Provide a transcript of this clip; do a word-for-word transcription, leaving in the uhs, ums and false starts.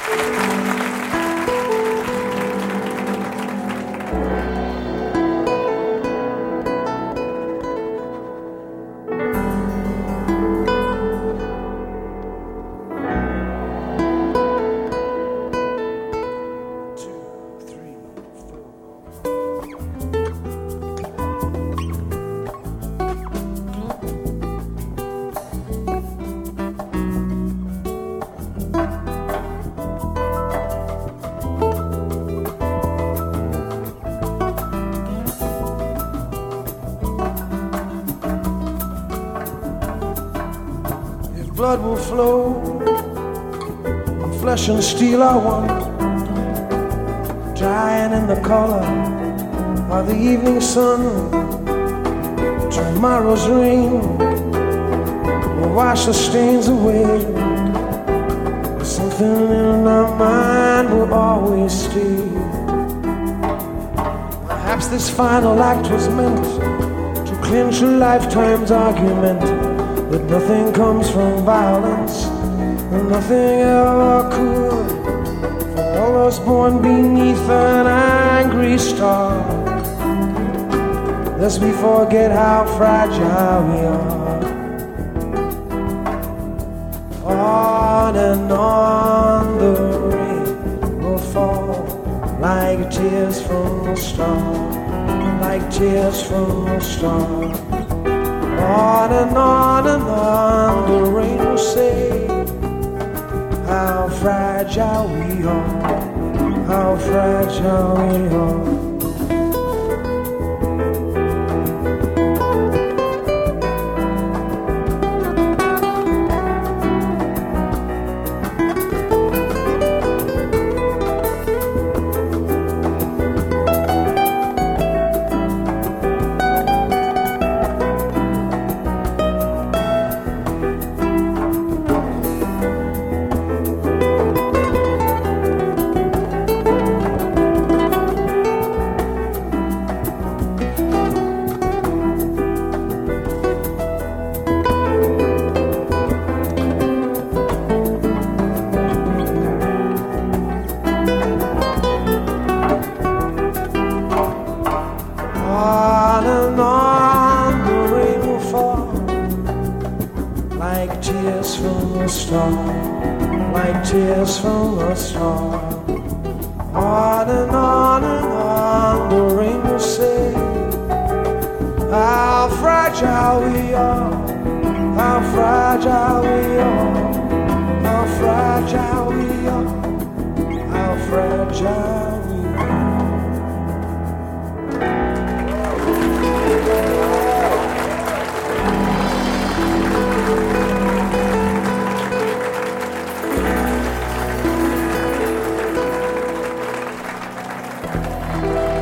Blood will flow on flesh and steel, I want, drying in the color of the evening sun. Tomorrow's rain will wash the stains away. Something in our mind will always stay. Perhaps this final act was meant to clinch a lifetime's argument, that nothing comes from violence, and nothing ever could. For all those born beneath an angry star, lest we forget how fragile we are. On and on the rain will fall, like tears from a star, like tears from a star. On and on and on the rain will say how fragile we are, how fragile we are. Like tears from a star. On and on and on the rain will say how fragile we are, how fragile we are, how fragile we are, how fragile we are. Thank you.